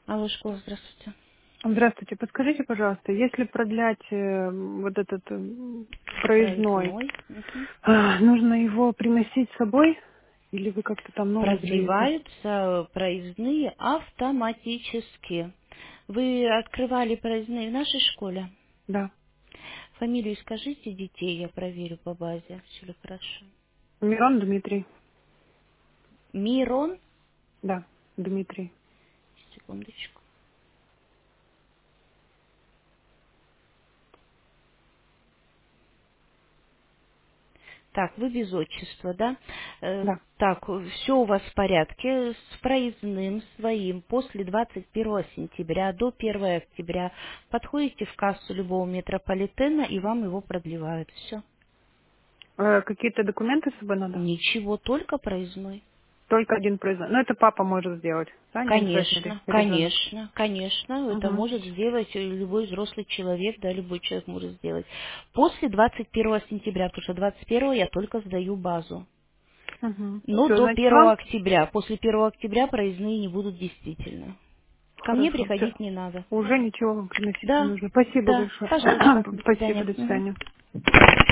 Алло, школа, здравствуйте. Здравствуйте, подскажите, пожалуйста, если продлять вот этот проездной, Проездной. Мгм. нужно его приносить с собой или вы как-то там новый сдаете? Продлеваются проездные автоматически. Вы открывали проездные в нашей школе? Да. Фамилию скажите детей, я проверю по базе. Все ли хорошо? Мирон Дмитрий. Мирон? Да, Дмитрий. Секундочку. Так, вы без отчества, да? Да. Так, все у вас в порядке с проездным своим после 21 сентября до 1 октября. Подходите в кассу любого метрополитена и вам его продлевают. Все. Какие-то документы с собой надо? Ничего, только проездной. Только один производитель. Ну, это папа может сделать, да, не обязательно Конечно, ребенок. конечно, конечно. Это Угу. может сделать любой взрослый человек, да, любой человек может сделать. После 21 сентября, потому что 21 я только сдаю базу. Угу. Но Все, до значит, 1 вам? октября. После 1 октября проездные не будут действительно. Ко мне Хорошо, все. приходить не надо. Уже ничего вам приносить не Да, нужно. Спасибо да, большое. пожалуйста. До Спасибо, свидания. до Мгм. свидания.